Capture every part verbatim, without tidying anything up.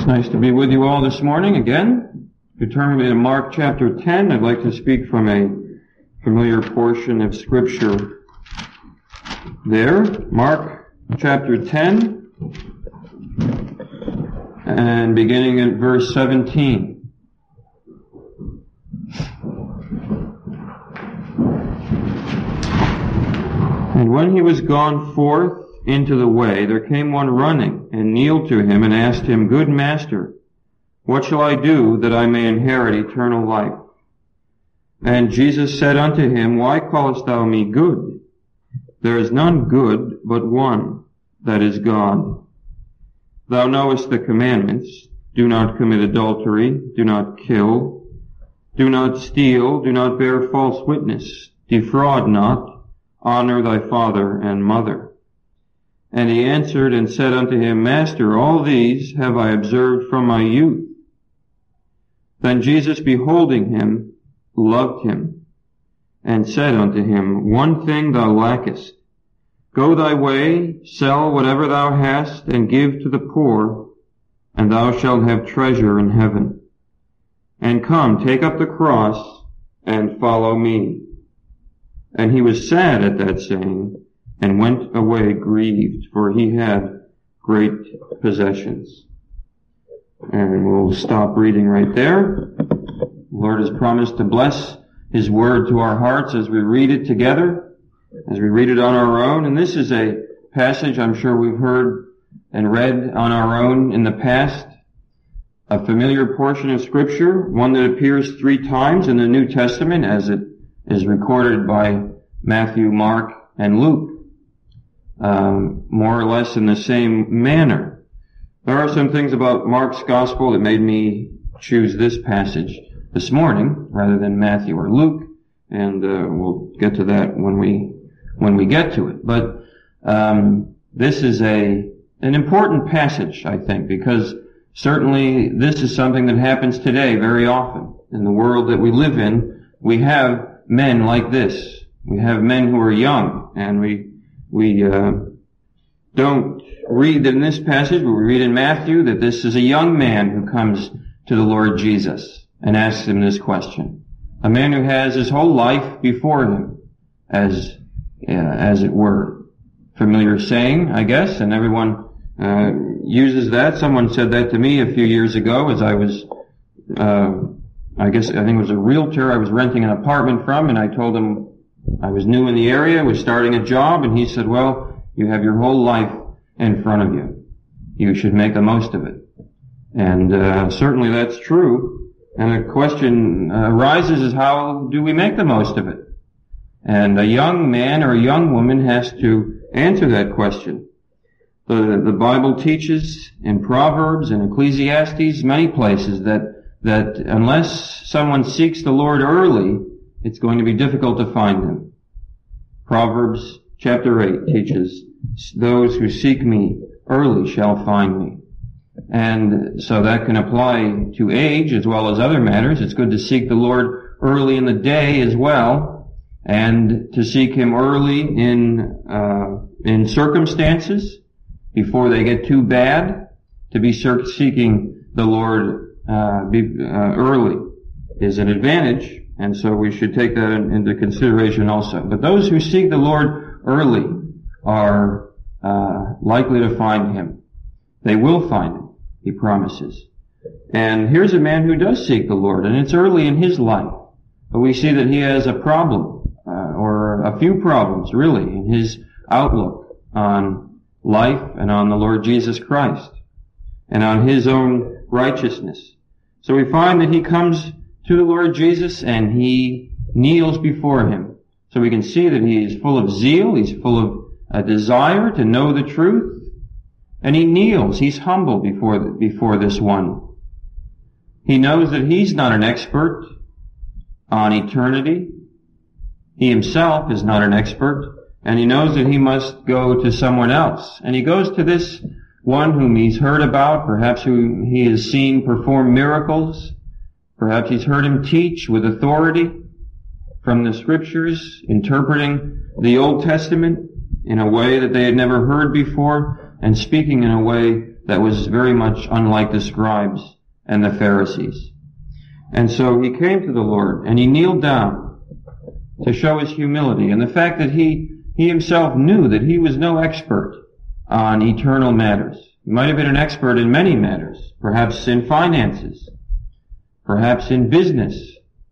It's nice to be with you all this morning again. If you turn with me to Mark chapter ten, I'd like to speak from a familiar portion of Scripture there. Mark chapter ten, and beginning at verse seventeen. And when he was gone forth into the way, there came one running, and kneeled to him, and asked him, Good Master, what shall I do that I may inherit eternal life? And Jesus said unto him, Why callest thou me good? There is none good but one, that is God. Thou knowest the commandments. Do not commit adultery, do not kill, do not steal, do not bear false witness, defraud not, honor thy father and mother. And he answered and said unto him, Master, all these have I observed from my youth. Then Jesus, beholding him, loved him, and said unto him, One thing thou lackest. Go thy way, sell whatever thou hast, and give to the poor, and thou shalt have treasure in heaven. And come, take up the cross, and follow me. And he was sad at that saying, and went away grieved, for he had great possessions. And we'll stop reading right there. The Lord has promised to bless His Word to our hearts as we read it together, as we read it on our own. And this is a passage I'm sure we've heard and read on our own in the past. A familiar portion of Scripture, one that appears three times in the New Testament as it is recorded by Matthew, Mark, and Luke. Um, more or less in the same manner. There are some things about Mark's gospel that made me choose this passage this morning rather than Matthew or Luke, and uh, we'll get to that when we when we get to it. But um, this is a an important passage, I think, because certainly this is something that happens today very often in the world that we live in. We have men like this. We have men who are young, and we We uh, don't read in this passage, but we read in Matthew that this is a young man who comes to the Lord Jesus and asks him this question. A man who has his whole life before him, as uh, as it were. Familiar saying, I guess, and everyone uh, uses that. Someone said that to me a few years ago as I was, uh, I guess, I think it was a realtor I was renting an apartment from, and I told him I was new in the area, was starting a job, and he said, well, you have your whole life in front of you. You should make the most of it. And uh, certainly that's true. And a question uh, arises is how do we make the most of it? And a young man or a young woman has to answer that question. The, the Bible teaches in Proverbs and Ecclesiastes, many places, that, that unless someone seeks the Lord early, it's going to be difficult to find him. Proverbs chapter eight teaches, those who seek me early shall find me. And so that can apply to age as well as other matters. It's good to seek the Lord early in the day as well, and to seek Him early in, uh, in circumstances before they get too bad. To be seeking the Lord, uh, be, uh, early is an advantage. And so we should take that in, into consideration also. But those who seek the Lord early are uh, likely to find Him. They will find Him, He promises. And here's a man who does seek the Lord, and it's early in his life. But we see that he has a problem, uh, or a few problems, really, in his outlook on life and on the Lord Jesus Christ, and on his own righteousness. So we find that he comes to the Lord Jesus, and he kneels before Him. So we can see that he is full of zeal, he's full of a desire to know the truth, and he kneels, he's humble before before this one. He knows that he's not an expert on eternity. He himself is not an expert, and he knows that he must go to someone else. And he goes to this one whom he's heard about, perhaps who he has seen perform miracles. Perhaps he's heard him teach with authority from the Scriptures, interpreting the Old Testament in a way that they had never heard before, and speaking in a way that was very much unlike the scribes and the Pharisees. And so he came to the Lord, and he kneeled down to show his humility, and the fact that he, he himself knew that he was no expert on eternal matters. He might have been an expert in many matters, perhaps in finances, perhaps in business,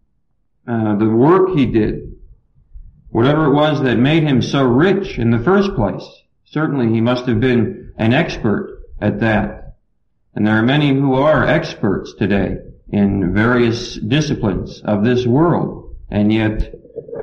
uh, the work he did, whatever it was that made him so rich in the first place. Certainly he must have been an expert at that. And there are many who are experts today in various disciplines of this world, and yet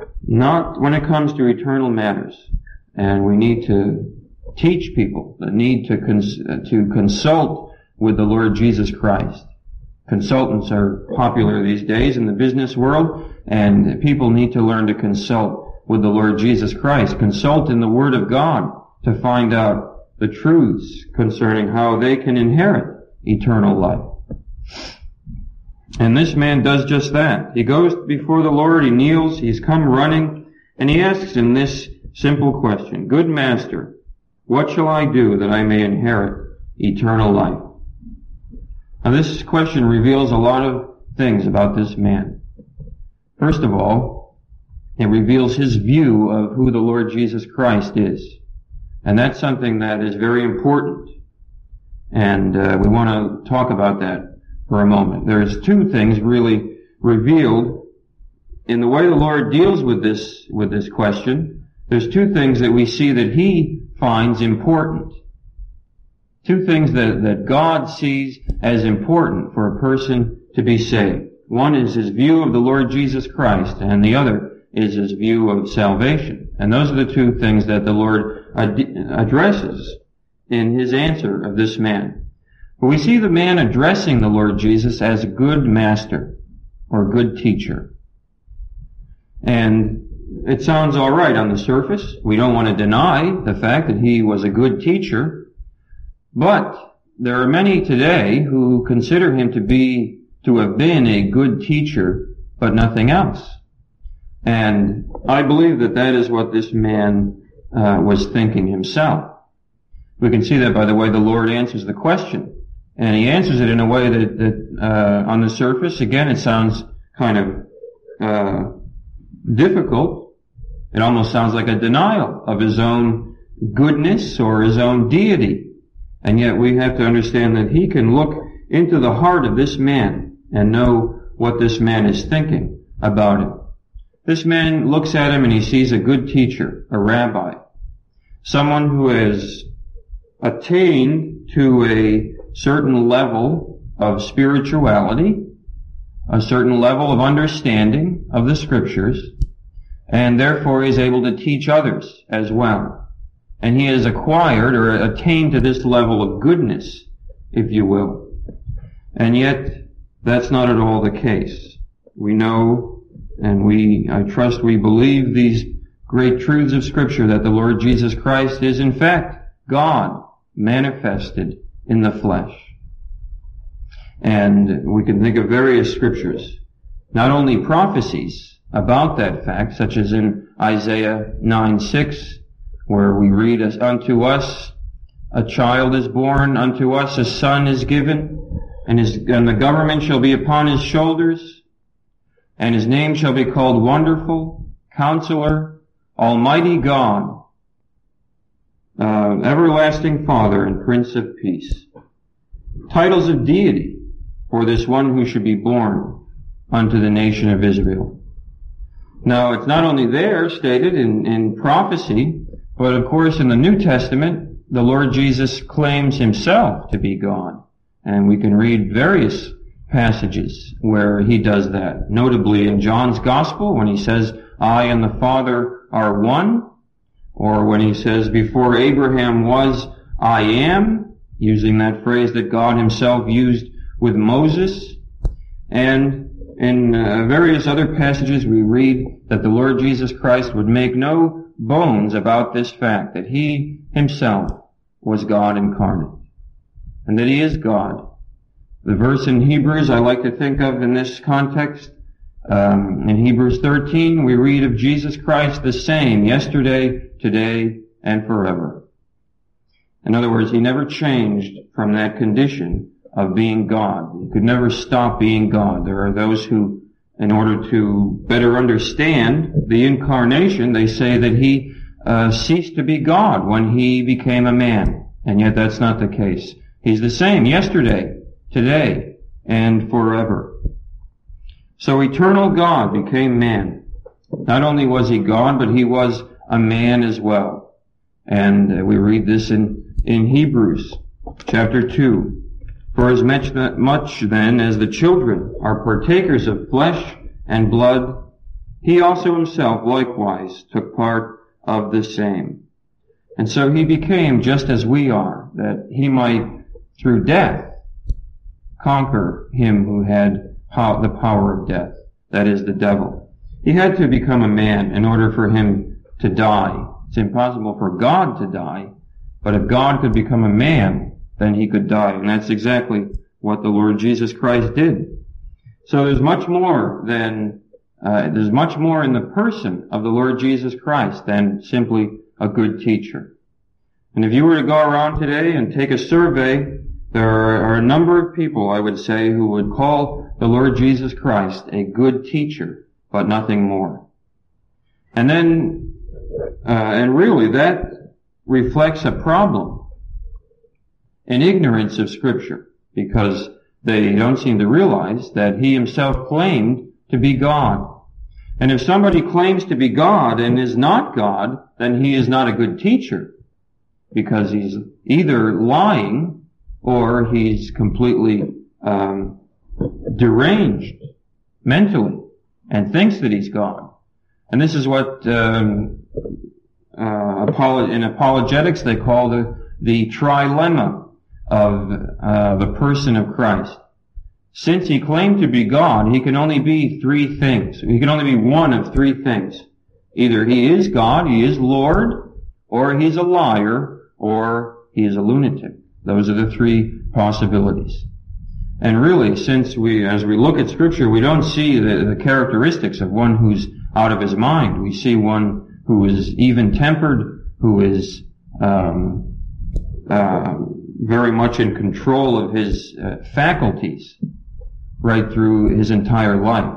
not when it comes to eternal matters. And we need to teach people that need to cons- to consult with the Lord Jesus Christ. Consultants are popular these days in the business world, and people need to learn to consult with the Lord Jesus Christ. Consult in the Word of God to find out the truths concerning how they can inherit eternal life. And this man does just that. He goes before the Lord, he kneels, he's come running, and he asks him this simple question: Good Master, what shall I do that I may inherit eternal life? Now this question reveals a lot of things about this man. First of all, it reveals his view of who the Lord Jesus Christ is. And that's something that is very important. And uh, we want to talk about that for a moment. There's two things really revealed in the way the Lord deals with this, with this question. There's two things that we see that he finds important. Two things that, that God sees as important for a person to be saved. One is his view of the Lord Jesus Christ, and the other is his view of salvation. And those are the two things that the Lord ad- addresses in his answer of this man. But we see the man addressing the Lord Jesus as a good master or good teacher. And it sounds all right on the surface. We don't want to deny the fact that he was a good teacher. But there are many today who consider him to be, to have been a good teacher, but nothing else. And I believe that that is what this man uh, was thinking himself. We can see that by the way the Lord answers the question. And he answers it in a way that, that uh, on the surface, again, it sounds kind of uh difficult. It almost sounds like a denial of his own goodness or his own deity. And yet we have to understand that he can look into the heart of this man and know what this man is thinking about him. This man looks at him and he sees a good teacher, a rabbi, someone who has attained to a certain level of spirituality, a certain level of understanding of the scriptures, and therefore is able to teach others as well. And he has acquired or attained to this level of goodness, if you will. And yet, that's not at all the case. We know, and we, I trust we believe these great truths of Scripture, that the Lord Jesus Christ is in fact God manifested in the flesh. And we can think of various scriptures, not only prophecies about that fact, such as in Isaiah nine six, where we read, "As unto us a child is born, unto us a son is given, and his, and the government shall be upon his shoulders, and his name shall be called Wonderful, Counselor, Almighty God, uh, Everlasting Father, and Prince of Peace." Titles of deity for this one who should be born unto the nation of Israel. Now, it's not only there stated in, in prophecy, but of course in the New Testament, the Lord Jesus claims himself to be God. And we can read various passages where he does that. Notably in John's Gospel, when he says, "I and the Father are one," or when he says, "Before Abraham was, I am," using that phrase that God himself used with Moses. And in uh, various other passages we read that the Lord Jesus Christ would make no bones about this fact, that he himself was God incarnate, and that he is God. The verse in Hebrews I like to think of in this context, um, in Hebrews thirteen, we read of Jesus Christ the same yesterday, today, and forever. In other words, he never changed from that condition of being God. He could never stop being God. There are those who, in order to better understand the incarnation, they say that he uh, ceased to be God when he became a man. And yet that's not the case. He's the same yesterday, today, and forever. So eternal God became man. Not only was he God, but he was a man as well. And uh, we read this in, in Hebrews chapter two. For as much, much then as the children are partakers of flesh and blood, he also himself likewise took part of the same. And so he became just as we are, that he might, through death, conquer him who had pow- the power of death, that is, the devil. He had to become a man in order for him to die. It's impossible for God to die, but if God could become a man, then he could die. And that's exactly what the Lord Jesus Christ did. So there's much more than, uh, there's much more in the person of the Lord Jesus Christ than simply a good teacher. And if you were to go around today and take a survey, there are, are a number of people, I would say, who would call the Lord Jesus Christ a good teacher, but nothing more. And then, uh, and really that reflects a problem. An ignorance of Scripture, because they don't seem to realize that he himself claimed to be God. And if somebody claims to be God and is not God, then he is not a good teacher, because he's either lying or he's completely um, deranged mentally and thinks that he's God. And this is what um, uh, apolo- in apologetics they call the, the trilemma of uh, the person of Christ. Since he claimed to be God, he can only be three things. He can only be one of three things. Either he is God, he is Lord, or he's a liar, or he is a lunatic. Those are the three possibilities. And really, since we, as we look at Scripture, we don't see the, the characteristics of one who's out of his mind. We see one who is even-tempered, who is um, uh, very much in control of his uh, faculties right through his entire life.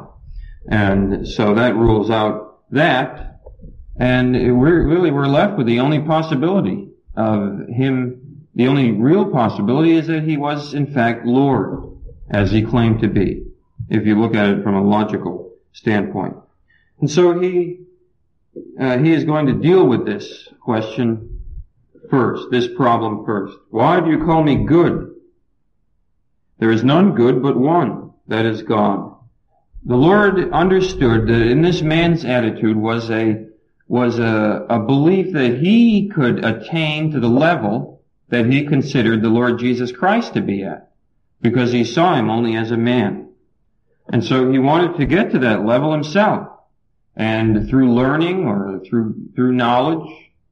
And so that rules out that. And we're really, we're left with the only possibility of him, the only real possibility is that he was in fact Lord, as he claimed to be, if you look at it from a logical standpoint. And so he, uh, he is going to deal with this question first, this problem first. Why do you call me good? There is none good but one, that is God. The Lord understood that in this man's attitude was a, was a, a belief that he could attain to the level that he considered the Lord Jesus Christ to be at, because he saw him only as a man. And so he wanted to get to that level himself. And through learning or through, through knowledge,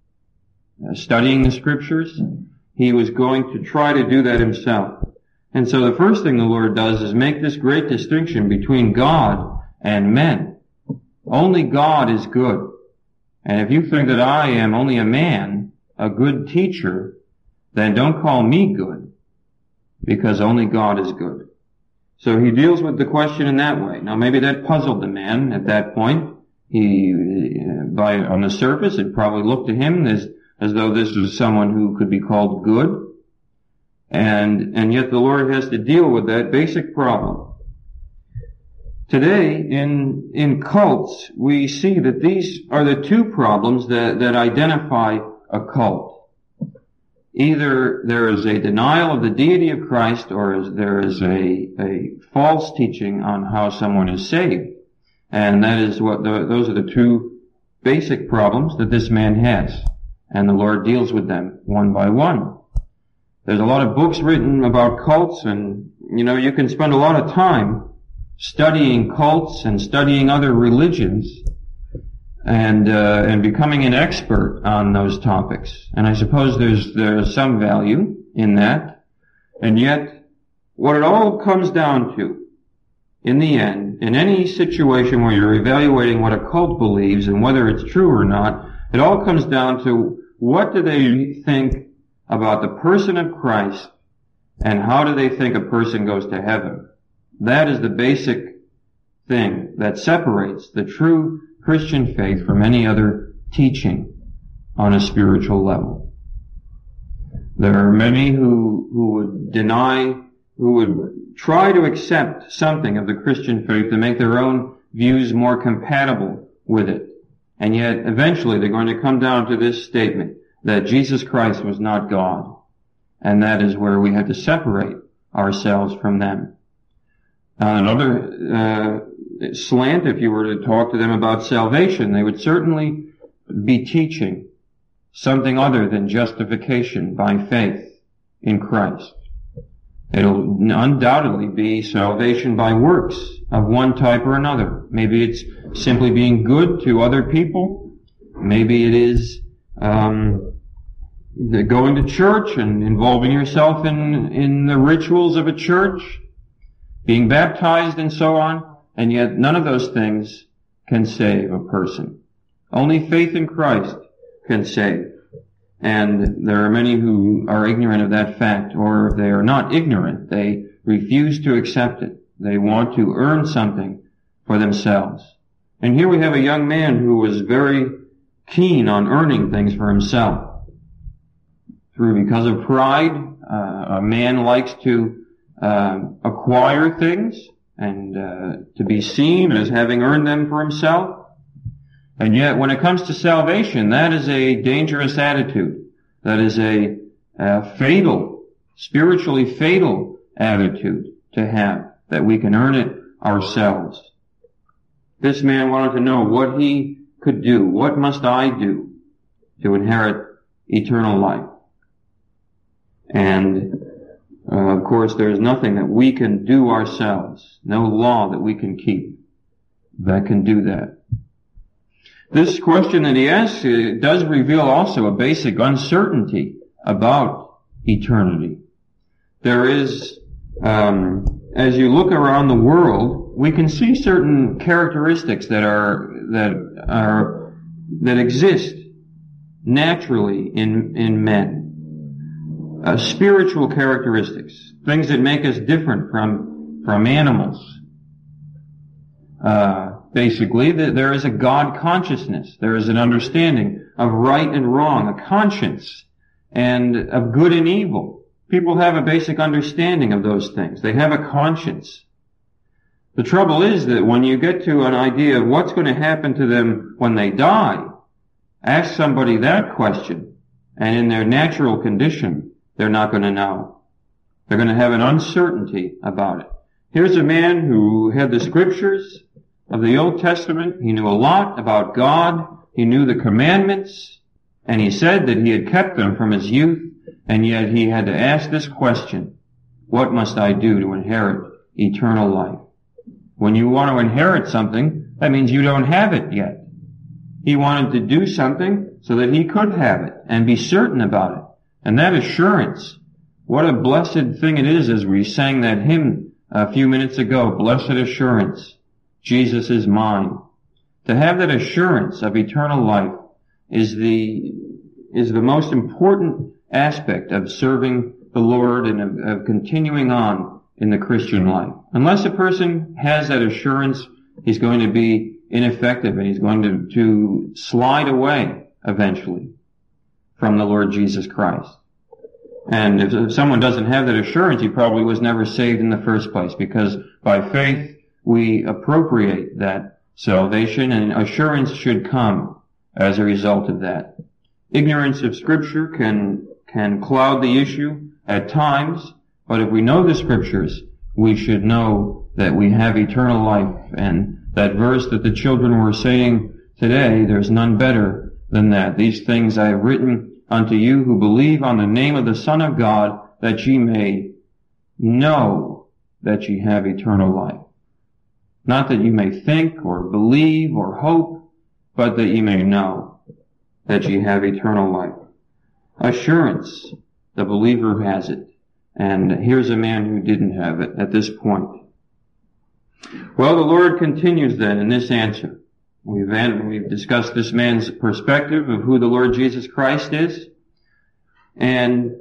uh, studying the Scriptures, he was going to try to do that himself. And so the first thing the Lord does is make this great distinction between God and men. Only God is good. And if you think that I am only a man, a good teacher, then don't call me good, because only God is good. So he deals with the question in that way. Now maybe that puzzled the man at that point. He, by, on the surface, it probably looked to him as, as though this was someone who could be called good. And, and yet the Lord has to deal with that basic problem. Today, in, in cults, we see that these are the two problems that, that identify a cult. Either there is a denial of the deity of Christ, or is, there is a, a false teaching on how someone is saved. And that is what the, those are the two basic problems that this man has. And the Lord deals with them one by one. There's a lot of books written about cults, and, you know, you can spend a lot of time studying cults and studying other religions and, uh, and becoming an expert on those topics. And I suppose there's, there's some value in that. And yet, what it all comes down to, in the end, in any situation where you're evaluating what a cult believes and whether it's true or not, it all comes down to what do they think about the person of Christ and how do they think a person goes to heaven. That is the basic thing that separates the true Christian faith from any other teaching on a spiritual level. There are many who, who would deny, who would try to accept something of the Christian faith to make their own views more compatible with it. And yet, eventually, they're going to come down to this statement, that Jesus Christ was not God. And that is where we have to separate ourselves from them. On another uh, slant, if you were to talk to them about salvation, they would certainly be teaching something other than justification by faith in Christ. It'll undoubtedly be salvation by works of one type or another. Maybe it's simply being good to other people. Maybe it is um, going to church and involving yourself in, in the rituals of a church, being baptized and so on. And yet none of those things can save a person. Only faith in Christ can save. And there are many who are ignorant of that fact, or if they are not ignorant, they refuse to accept it. They want to earn something for themselves. And here we have a young man who was very keen on earning things for himself. Through, because of pride, uh, a man likes to uh, acquire things and uh, to be seen as having earned them for himself. And yet, when it comes to salvation, that is a dangerous attitude. That is a, a fatal, spiritually fatal attitude to have, that we can earn it ourselves. This man wanted to know what he could do. What must I do to inherit eternal life? And, uh, of course, there is nothing that we can do ourselves, no law that we can keep that can do that. This question that he asks uh, does reveal also a basic uncertainty about eternity. There is, um, as you look around the world, we can see certain characteristics that are that are that exist naturally in in men. Uh, spiritual characteristics, things that make us different from from animals. Uh, Basically, there is a God consciousness. There is an understanding of right and wrong, a conscience, and of good and evil. People have a basic understanding of those things. They have a conscience. The trouble is that when you get to an idea of what's going to happen to them when they die, ask somebody that question, and in their natural condition, they're not going to know. They're going to have an uncertainty about it. Here's a man who had the scriptures of the Old Testament. He knew a lot about God. He knew the commandments. And he said that he had kept them from his youth. And yet he had to ask this question: what must I do to inherit eternal life? When you want to inherit something, that means you don't have it yet. He wanted to do something so that he could have it and be certain about it. And that assurance, what a blessed thing it is, as we sang that hymn a few minutes ago, blessed assurance. Jesus is mine. To have that assurance of eternal life is the, is the most important aspect of serving the Lord and of, of continuing on in the Christian life. Unless a person has that assurance, he's going to be ineffective and he's going to, to slide away eventually from the Lord Jesus Christ. And if, if someone doesn't have that assurance, he probably was never saved in the first place, because by faith, we appropriate that salvation, and assurance should come as a result of that. Ignorance of Scripture can can cloud the issue at times, but if we know the Scriptures, we should know that we have eternal life. And that verse that the children were saying today, there's none better than that. These things I have written unto you who believe on the name of the Son of God, that ye may know that ye have eternal life. Not that you may think or believe or hope, but that you may know that ye have eternal life. Assurance, the believer has it. And here's a man who didn't have it at this point. Well, the Lord continues then in this answer. We've, we've discussed this man's perspective of who the Lord Jesus Christ is. and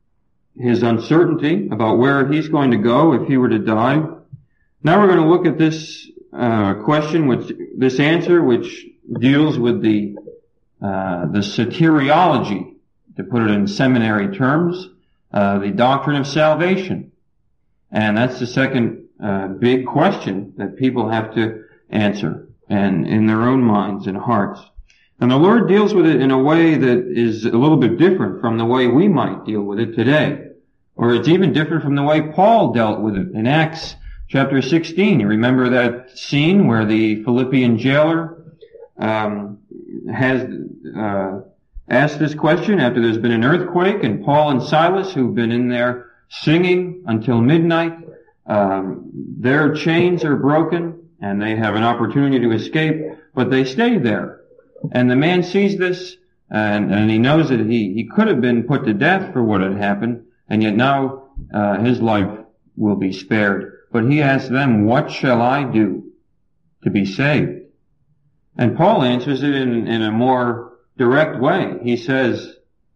his uncertainty about where he's going to go if he were to die. Now we're going to look at this uh, question, which this answer, which deals with the uh, the soteriology, to put it in seminary terms, uh, the doctrine of salvation, and that's the second uh, big question that people have to answer, and in their own minds and hearts. And the Lord deals with it in a way that is a little bit different from the way we might deal with it today. Or it's even different from the way Paul dealt with it in Acts chapter sixteen. You remember that scene where the Philippian jailer um, has uh, asked this question after there's been an earthquake, and Paul and Silas, who've been in there singing until midnight, um, their chains are broken, and they have an opportunity to escape, but they stay there. And the man sees this, and, and he knows that he, he could have been put to death for what had happened, and yet now uh, his life will be spared. But he asks them, what shall I do to be saved? And Paul answers it in, in a more direct way. He says,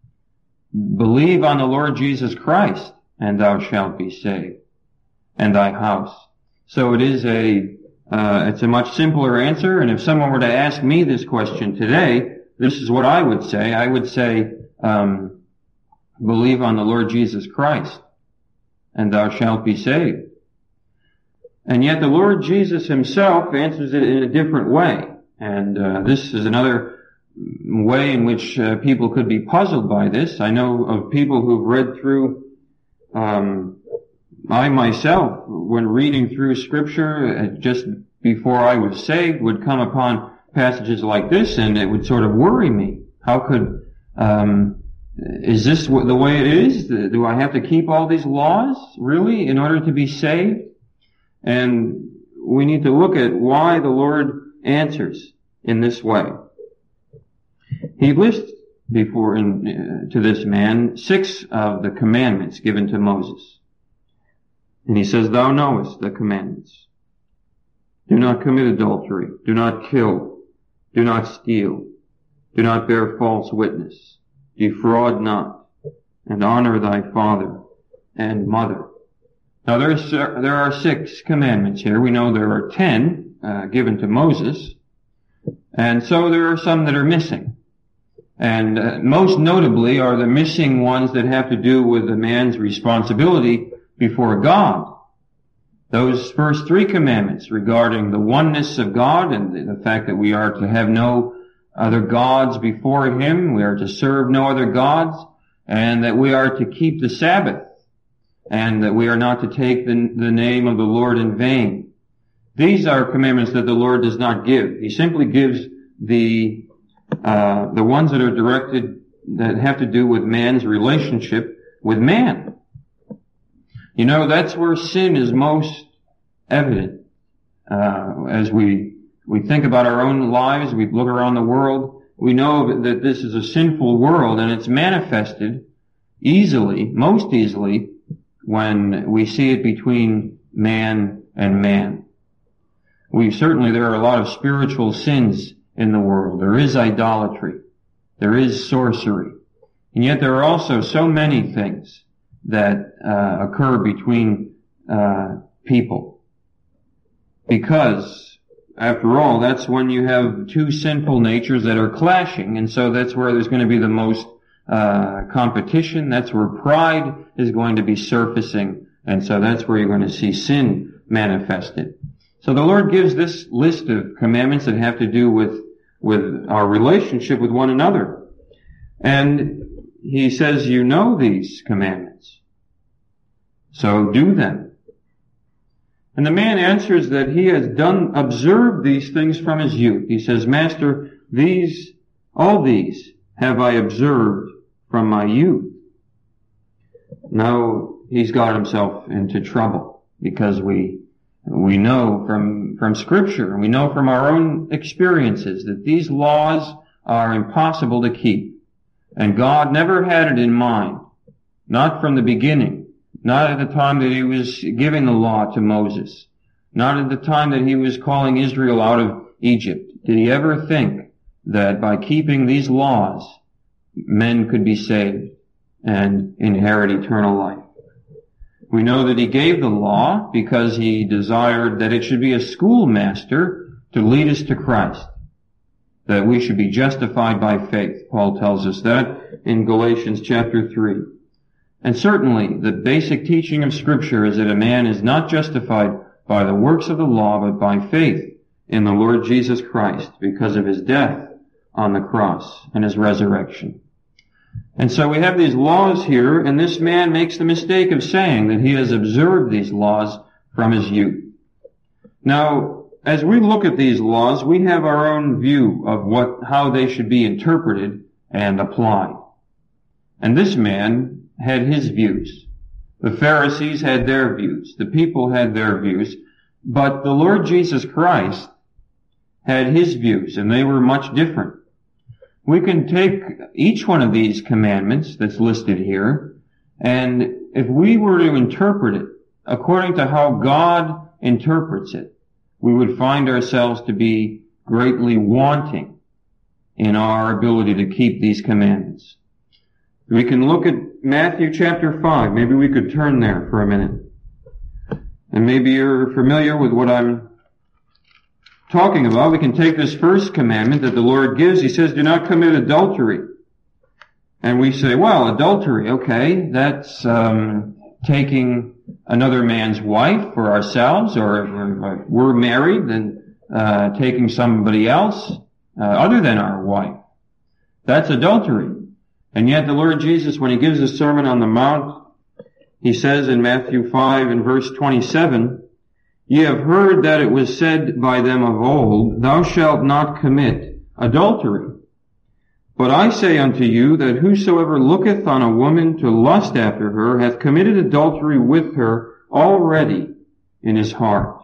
believe on the Lord Jesus Christ, and thou shalt be saved, and thy house. So it is a Uh, it's a much simpler answer, and if someone were to ask me this question today, this is what I would say. I would say, um, believe on the Lord Jesus Christ, and thou shalt be saved. And yet the Lord Jesus himself answers it in a different way. And uh, this is another way in which uh, people could be puzzled by this. I know of people who've read through um I myself, when reading through Scripture, just before I was saved, would come upon passages like this, and it would sort of worry me. How could, um, is this the way it is? Do I have to keep all these laws, really, in order to be saved? And we need to look at why the Lord answers in this way. He lists before, in, uh, to this man, six of the commandments given to Moses. And he says, thou knowest the commandments. Do not commit adultery. Do not kill. Do not steal. Do not bear false witness. Defraud not. And honor thy father and mother. Now there's, uh, there are six commandments here. We know there are ten uh, given to Moses. And so there are some that are missing. And uh, most notably are the missing ones that have to do with the man's responsibility before God. Those first three commandments regarding the oneness of God and the fact that we are to have no other gods before him, we are to serve no other gods, and that we are to keep the Sabbath, and that we are not to take the, the name of the Lord in vain. These are commandments that the Lord does not give. He simply gives the uh the ones that are directed, that have to do with man's relationship with man. You know, that's where sin is most evident. Uh, as we, we think about our own lives, we look around the world, we know that this is a sinful world, and it's manifested easily, most easily, when we see it between man and man. We certainly, there are a lot of spiritual sins in the world. There is idolatry. There is sorcery. And yet there are also so many things that uh, occur between uh people. Because, after all, that's when you have two sinful natures that are clashing, and so that's where there's going to be the most uh competition. That's where pride is going to be surfacing, and so that's where you're going to see sin manifested. So the Lord gives this list of commandments that have to do with with our relationship with one another. And he says, you know these commandments, so do them. And the man answers that he has done, observed these things from his youth. He says, Master, these, all these have I observed from my youth. Now, he's got himself into trouble, because we, we know from, from Scripture, and we know from our own experiences that these laws are impossible to keep. And God never had it in mind, not from the beginning, not at the time that he was giving the law to Moses, not at the time that he was calling Israel out of Egypt. Did he ever think that by keeping these laws, men could be saved and inherit eternal life. We know that he gave the law because he desired that it should be a schoolmaster to lead us to Christ, that we should be justified by faith. Paul tells us that in Galatians chapter three. And certainly the basic teaching of Scripture is that a man is not justified by the works of the law, but by faith in the Lord Jesus Christ because of his death on the cross and his resurrection. And so we have these laws here, and this man makes the mistake of saying that he has observed these laws from his youth. Now, as we look at these laws, we have our own view of what, how they should be interpreted and applied. And this man had his views. The Pharisees had their views. The people had their views. But the Lord Jesus Christ had his views, and they were much different. We can take each one of these commandments that's listed here, and if we were to interpret it according to how God interprets it, we would find ourselves to be greatly wanting in our ability to keep these commandments. We can look at Matthew chapter five. Maybe we could turn there for a minute. And maybe you're familiar with what I'm talking about. We can take this first commandment that the Lord gives. He says, do not commit adultery. And we say, well, adultery, okay, that's um taking another man's wife for ourselves, or if we're married, then uh taking somebody else uh, other than our wife. That's adultery. And yet the Lord Jesus, when he gives the Sermon on the Mount, he says in Matthew five and verse twenty-seven, ye have heard that it was said by them of old, thou shalt not commit adultery. But I say unto you that whosoever looketh on a woman to lust after her hath committed adultery with her already in his heart.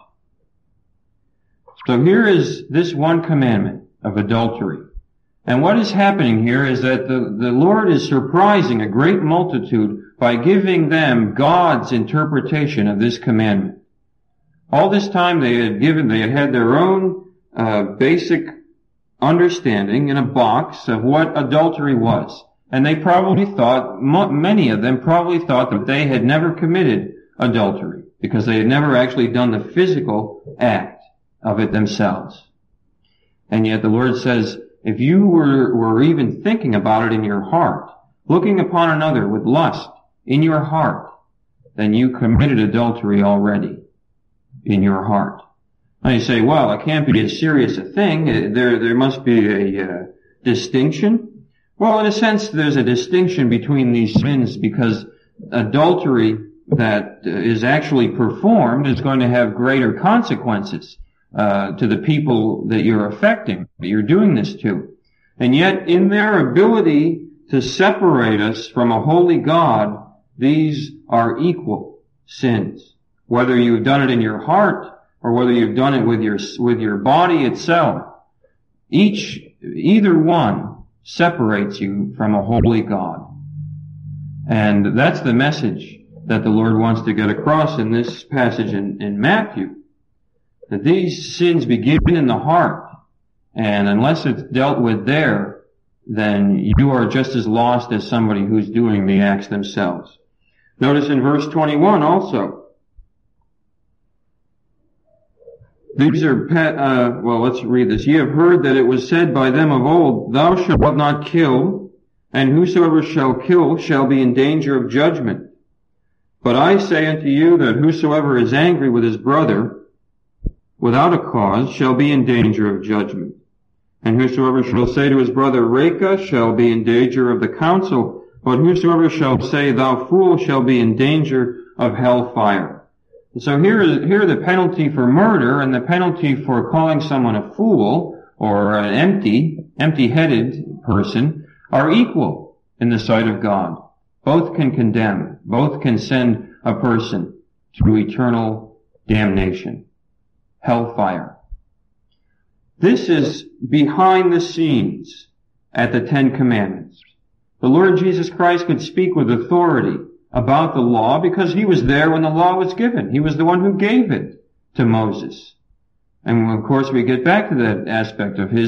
So here is this one commandment of adultery. And what is happening here is that the, the Lord is surprising a great multitude by giving them God's interpretation of this commandment. All this time they had given, they had had their own uh, basic understanding in a box of what adultery was. And they probably thought, many of them probably thought that they had never committed adultery because they had never actually done the physical act of it themselves. And yet the Lord says, if you were, were even thinking about it in your heart, looking upon another with lust in your heart, then you committed adultery already in your heart. Now you say, well, it can't be as serious a thing. There, there must be a uh, distinction. Well, in a sense, there's a distinction between these sins because adultery that is actually performed is going to have greater consequences uh, to the people that you're affecting, that you're doing this to. And yet, in their ability to separate us from a holy God, these are equal sins. Whether you've done it in your heart or whether you've done it with your, with your body itself, each, either one separates you from a holy God. And that's the message that the Lord wants to get across in this passage in, in Matthew. That these sins begin in the heart, and unless it's dealt with there, then you are just as lost as somebody who's doing the acts themselves. Notice in verse twenty-one also, these are, uh, well, let's read this. Ye have heard that it was said by them of old, thou shalt not kill, and whosoever shall kill shall be in danger of judgment. But I say unto you that whosoever is angry with his brother without a cause shall be in danger of judgment. And whosoever shall say to his brother, Reka, shall be in danger of the council. But whosoever shall say, thou fool, shall be in danger of hellfire. So here is, here the penalty for murder and the penalty for calling someone a fool or an empty, empty-headed person are equal in the sight of God. Both can condemn. Both can send a person to eternal damnation. Hellfire. This is behind the scenes at the Ten Commandments. The Lord Jesus Christ could speak with authority about the law because he was there when the law was given. He was the one who gave it to Moses. And of course we get back to that aspect of his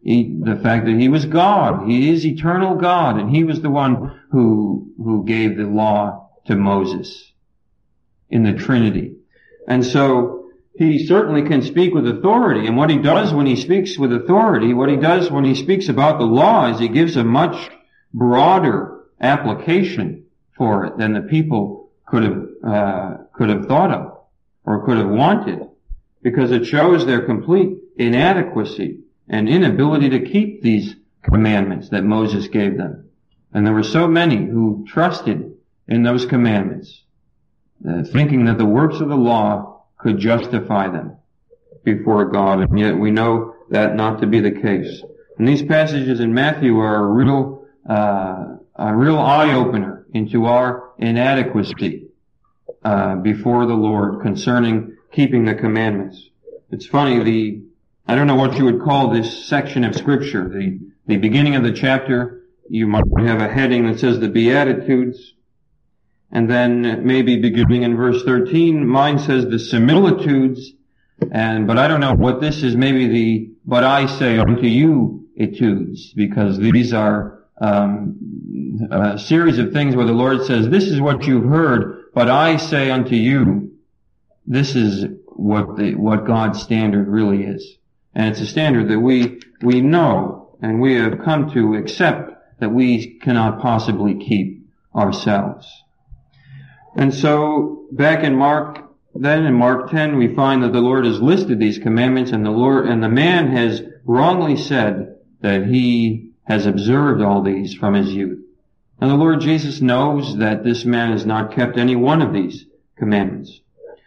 he, the fact that he was God. He is eternal God, and he was the one who, who gave the law to Moses in the Trinity. And so, he certainly can speak with authority, and what he does when he speaks with authority, what he does when he speaks about the law is he gives a much broader application for it than the people could have, uh, could have thought of or could have wanted, because it shows their complete inadequacy and inability to keep these commandments that Moses gave them. And there were so many who trusted in those commandments, uh, thinking that the works of the law could justify them before God, and yet we know that not to be the case. And these passages in Matthew are a real, uh, a real eye-opener into our inadequacy, uh, before the Lord concerning keeping the commandments. It's funny, the, I don't know what you would call this section of Scripture. The, the beginning of the chapter, you might have a heading that says the Beatitudes, and then maybe beginning in verse thirteen, mine says the similitudes, and, but I don't know what this is, maybe the, but I say unto you etudes, because these are, um, a series of things where the Lord says, this is what you've heard, but I say unto you. This is what the, what God's standard really is. And it's a standard that we, we know, and we have come to accept that we cannot possibly keep ourselves. And so, back in Mark, then in Mark ten, we find that the Lord has listed these commandments, and the Lord, and the man has wrongly said that he has observed all these from his youth. And the Lord Jesus knows that this man has not kept any one of these commandments.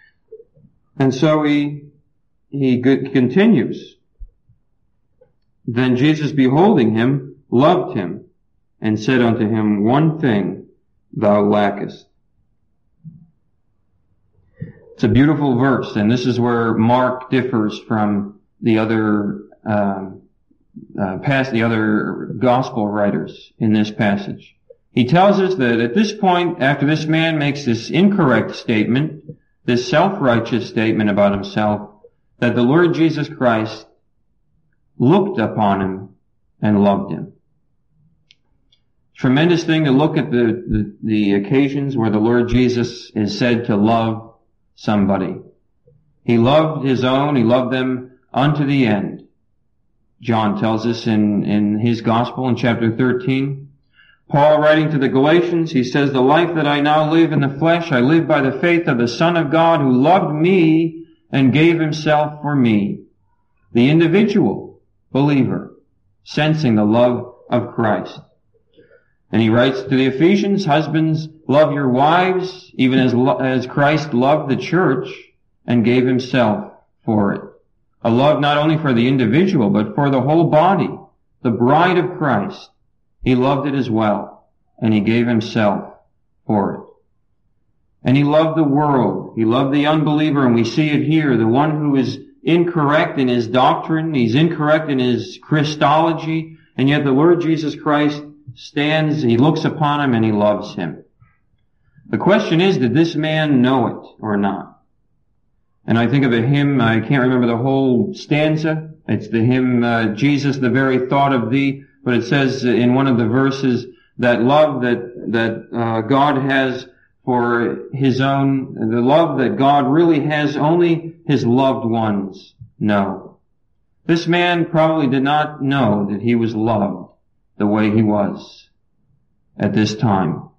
And so he, he continues. Then Jesus, beholding him, loved him, and said unto him, one thing thou lackest. It's a beautiful verse, and this is where Mark differs from the other, um, uh, past the other gospel writers in this passage. He tells us that at this point, after this man makes this incorrect statement, this self-righteous statement about himself, that the Lord Jesus Christ looked upon him and loved him. Tremendous thing to look at the, the, the occasions where the Lord Jesus is said to love somebody. He loved his own, he loved them unto the end. John tells us in, in his gospel in chapter thirteen. Paul, writing to the Galatians, he says, the life that I now live in the flesh, I live by the faith of the Son of God who loved me and gave himself for me. The individual believer, sensing the love of Christ. And he writes to the Ephesians, husbands, love your wives, even as, as Christ loved the church and gave himself for it. A love not only for the individual, but for the whole body, the bride of Christ. He loved it as well, and he gave himself for it. And he loved the world. He loved the unbeliever, and we see it here, the one who is incorrect in his doctrine, he's incorrect in his Christology, and yet the Lord Jesus Christ stands, he looks upon him, and he loves him. The question is, did this man know it or not? And I think of a hymn, I can't remember the whole stanza. It's the hymn, uh, Jesus, the very thought of thee. But it says in one of the verses that love that, that, uh, God has for his own, the love that God really has only his loved ones know. This man probably did not know that he was loved the way he was at this time.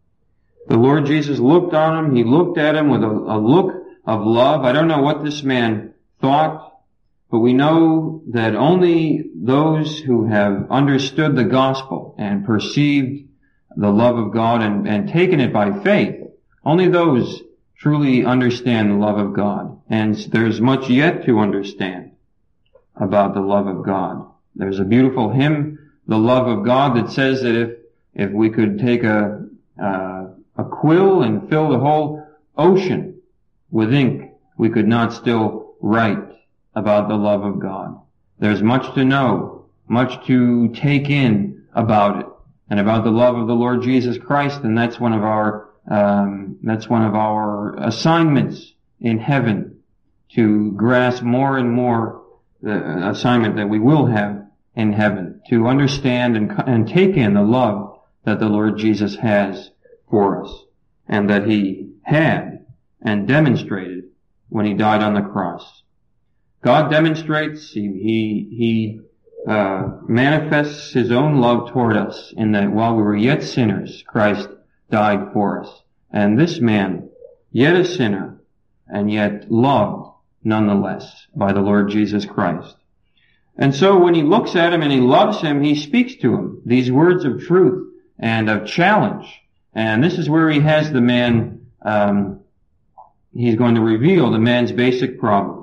The Lord Jesus looked on him. He looked at him with a, a look of love. I don't know what this man thought, but we know that only those who have understood the gospel and perceived the love of God and, and taken it by faith, only those truly understand the love of God. And there's much yet to understand about the love of God. There's a beautiful hymn, The Love of God, that says that if, if we could take a, uh, a quill and fill the whole ocean with ink, we could not still write about the love of God. There's much to know, much to take in about it, and about the love of the Lord Jesus Christ, and that's one of our, um, that's one of our assignments in heaven, to grasp more and more the assignment that we will have in heaven, to understand and, and take in the love that the Lord Jesus has for us, and that he had and demonstrated when he died on the cross. God demonstrates, he, he, he uh, manifests his own love toward us in that while we were yet sinners, Christ died for us. And this man, yet a sinner, and yet loved nonetheless by the Lord Jesus Christ. And so when he looks at him and he loves him, he speaks to him these words of truth and of challenge. And this is where he has the man, um, he's going to reveal the man's basic problem.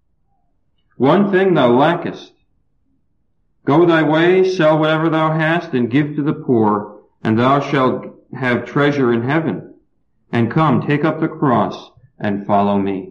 One thing thou lackest. Go thy way, sell whatever thou hast, and give to the poor, and thou shalt have treasure in heaven. And come, take up the cross, and follow me.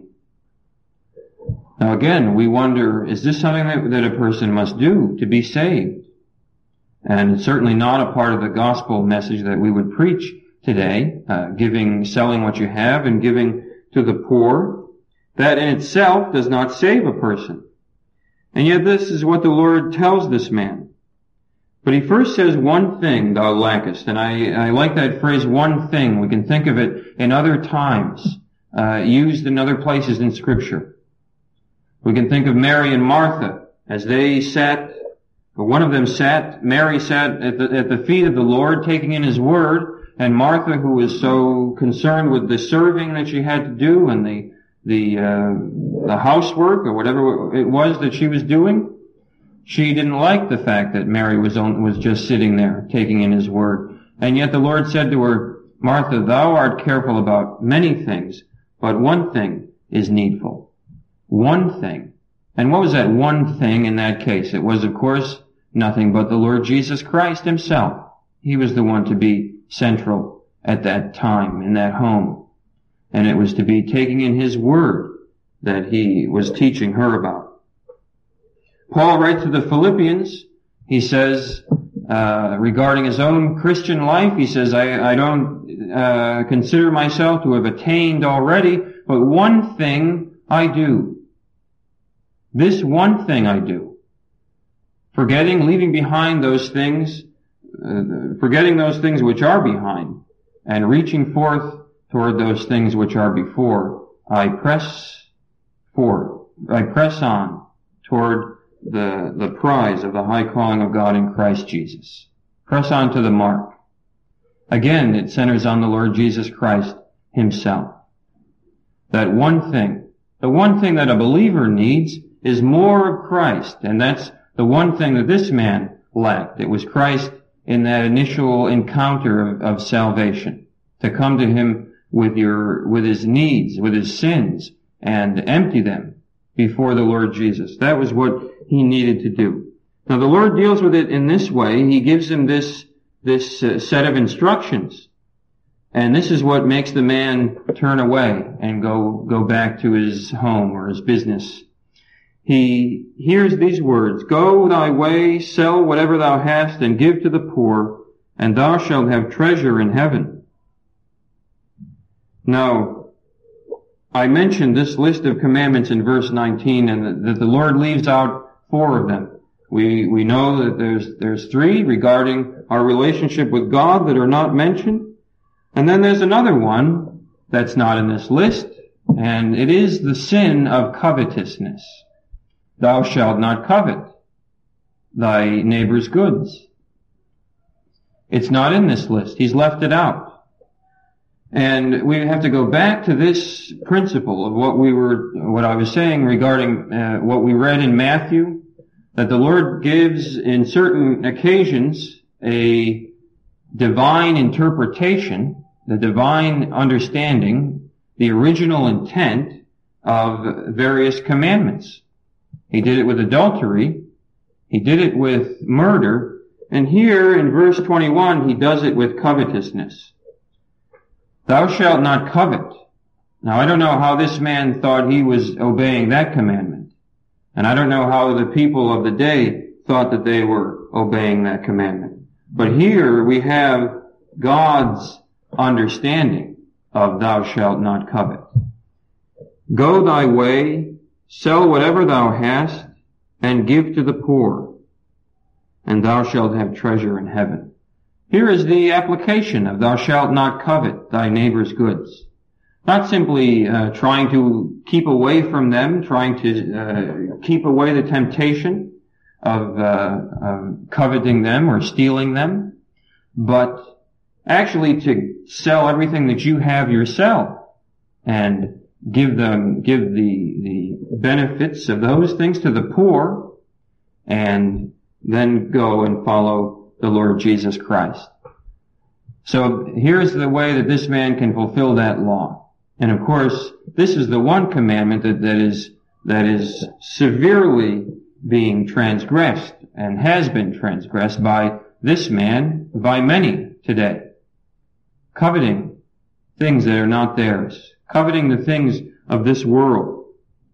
Now again, we wonder, is this something that, that a person must do to be saved? And it's certainly not a part of the gospel message that we would preach today, uh, giving, selling what you have and giving to the poor. That in itself does not save a person. And yet this is what the Lord tells this man. But he first says, one thing thou lackest. And I, I like that phrase, one thing. We can think of it in other times, uh, used in other places in Scripture. We can think of Mary and Martha as they sat, or one of them sat, Mary sat at the, at the feet of the Lord taking in his word, and Martha, who was so concerned with the serving that she had to do and the, the, uh, the housework or whatever it was that she was doing, she didn't like the fact that Mary was on, was just sitting there taking in his word. And yet the Lord said to her, Martha, thou art careful about many things, but one thing is needful. One thing. And what was that one thing in that case? It was, of course, nothing but the Lord Jesus Christ himself. He was the one to be central at that time, in that home. And it was to be taking in his word that he was teaching her about. Paul writes to the Philippians, he says, uh, regarding his own Christian life, he says, I, I don't uh, consider myself to have attained already, but one thing I do. This one thing I do. Forgetting, leaving behind those things, uh, forgetting those things which are behind, and reaching forth toward those things which are before, I press forward, I press on toward the, the prize of the high calling of God in Christ Jesus. Press on to the mark. Again, it centers on the Lord Jesus Christ himself. That one thing, the one thing that a believer needs is more of Christ, and that's the one thing that this man lacked. It was Christ in that initial encounter of, of salvation, to come to him with your, with his needs, with his sins, and empty them before the Lord Jesus. That was what he needed to do. Now the Lord deals with it in this way. He gives him this, this uh, set of instructions. And this is what makes the man turn away and go, go back to his home or his business. He hears these words, Go thy way, sell whatever thou hast, and give to the poor, and thou shalt have treasure in heaven. Now, I mentioned this list of commandments in verse nineteen, and that the Lord leaves out four of them. We, we know that there's, there's three regarding our relationship with God that are not mentioned. And then there's another one that's not in this list, and it is the sin of covetousness. Thou shalt not covet thy neighbor's goods. It's not in this list. He's left it out. And we have to go back to this principle of what we were, what I was saying regarding uh, what we read in Matthew, that the Lord gives in certain occasions a divine interpretation, the divine understanding, the original intent of various commandments. He did it with adultery. He did it with murder. And here in verse twenty-one, he does it with covetousness. Thou shalt not covet. Now, I don't know how this man thought he was obeying that commandment. And I don't know how the people of the day thought that they were obeying that commandment. But here we have God's understanding of thou shalt not covet. Go thy way, sell whatever thou hast, and give to the poor. and thou shalt have treasure in heaven. Here is the application of thou shalt not covet thy neighbor's goods. Not simply uh, trying to keep away from them, trying to uh, keep away the temptation of, uh, of coveting them or stealing them, but actually to sell everything that you have yourself and give them, give the, the benefits of those things to the poor, and then go and follow the Lord Jesus Christ. So here's the way that this man can fulfill that law. And of course, this is the one commandment that, that is, that is severely being transgressed and has been transgressed by this man, by many today. Coveting things that are not theirs. Coveting the things of this world.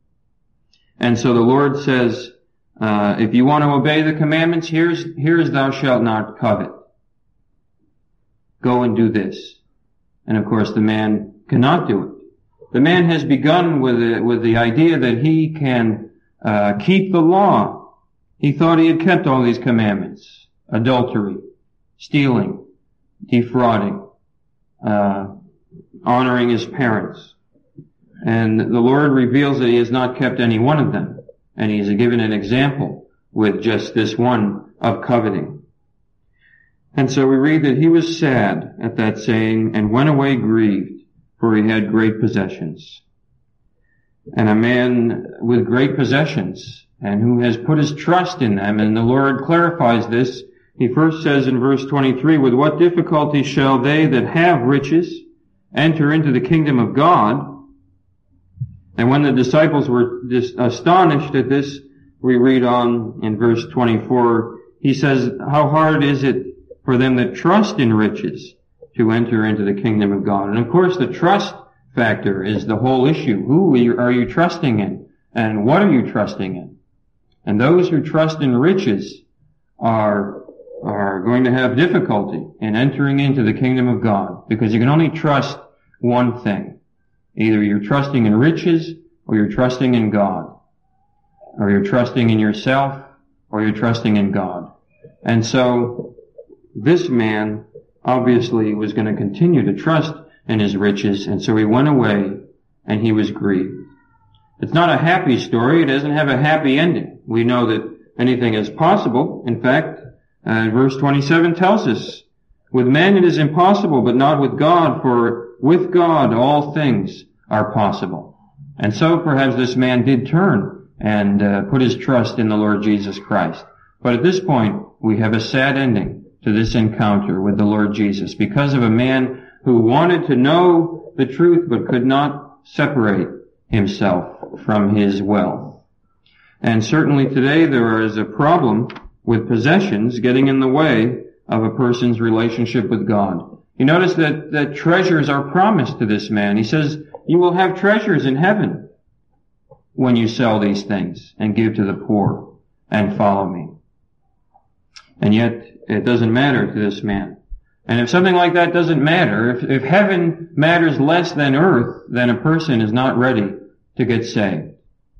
And so the Lord says, uh, if you want to obey the commandments, here's, here's thou shalt not covet. Go and do this. And of course the man cannot do it. The man has begun with the, with the idea that he can uh, keep the law. He thought he had kept all these commandments. Adultery, stealing, defrauding, uh, honoring his parents. And the Lord reveals that he has not kept any one of them. And he's given an example with just this one of coveting. And so we read that he was sad at that saying and went away grieved, for he had great possessions. And a man with great possessions, and who has put his trust in them, and the Lord clarifies this. He first says in verse twenty-three, with what difficulty shall they that have riches enter into the kingdom of God? And when the disciples were astonished at this, we read on in verse twenty-four, he says, how hard is it for them that trust in riches to enter into the kingdom of God? And of course the trust factor is the whole issue. Who are you trusting in? And what are you trusting in? And those who trust in riches are, are going to have difficulty in entering into the kingdom of God, because you can only trust one thing. Either you're trusting in riches, or you're trusting in God. Or you're trusting in yourself, or you're trusting in God. And so, this man obviously was going to continue to trust in his riches, and so he went away and he was grieved. It's not a happy story. It doesn't have a happy ending. We know that anything is possible. In fact, uh, verse twenty-seven tells us, with men it is impossible, but not with God, for with God all things are possible. And so perhaps this man did turn and uh, put his trust in the Lord Jesus Christ. But at this point, we have a sad ending to this encounter with the Lord Jesus, because of a man who wanted to know the truth but could not separate himself from his wealth. And certainly today there is a problem with possessions getting in the way of a person's relationship with God. You notice that, that treasures are promised to this man. He says, you will have treasures in heaven when you sell these things and give to the poor and follow me. And yet, it doesn't matter to this man. And if something like that doesn't matter, if, if heaven matters less than earth, then a person is not ready to get saved.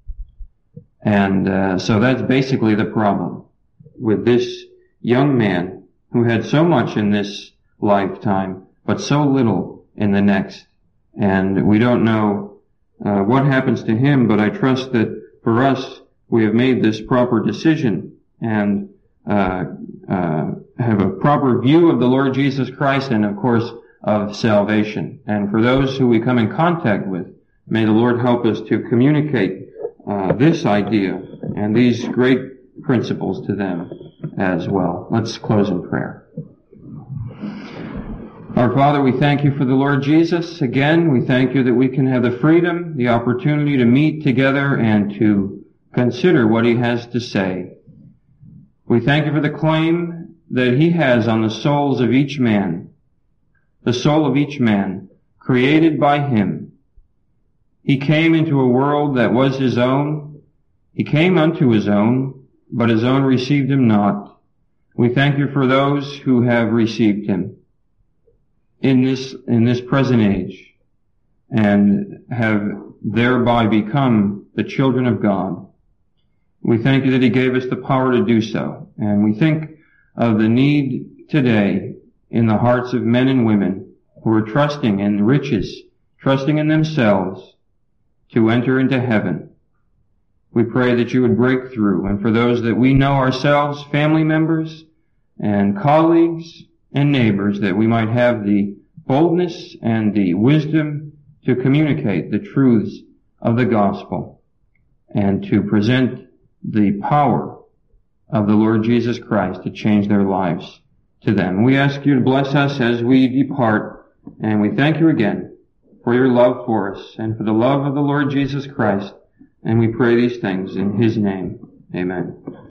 And uh, so that's basically the problem with this young man who had so much in this lifetime, but so little in the next. And we don't know uh, what happens to him, but I trust that for us, we have made this proper decision and uh, uh, have a proper view of the Lord Jesus Christ and, of course, of salvation. And for those who we come in contact with, may the Lord help us to communicate uh, this idea and these great principles to them as well. Let's close in prayer. Our Father, we thank you for the Lord Jesus. Again, we thank you that we can have the freedom, the opportunity to meet together and to consider what he has to say. We thank you for the claim that he has on the souls of each man, the soul of each man, created by him. He came into a world that was his own. He came unto his own, but his own received him not. We thank you for those who have received him in this, in this present age and have thereby become the children of God. We thank you that he gave us the power to do so. And we think of the need today in the hearts of men and women who are trusting in riches, trusting in themselves to enter into heaven. We pray that you would break through, and for those that we know ourselves, family members and colleagues and neighbors, that we might have the boldness and the wisdom to communicate the truths of the gospel and to present the power of the Lord Jesus Christ to change their lives to them. We ask you to bless us as we depart, and we thank you again for your love for us and for the love of the Lord Jesus Christ, and we pray these things in his name. Amen.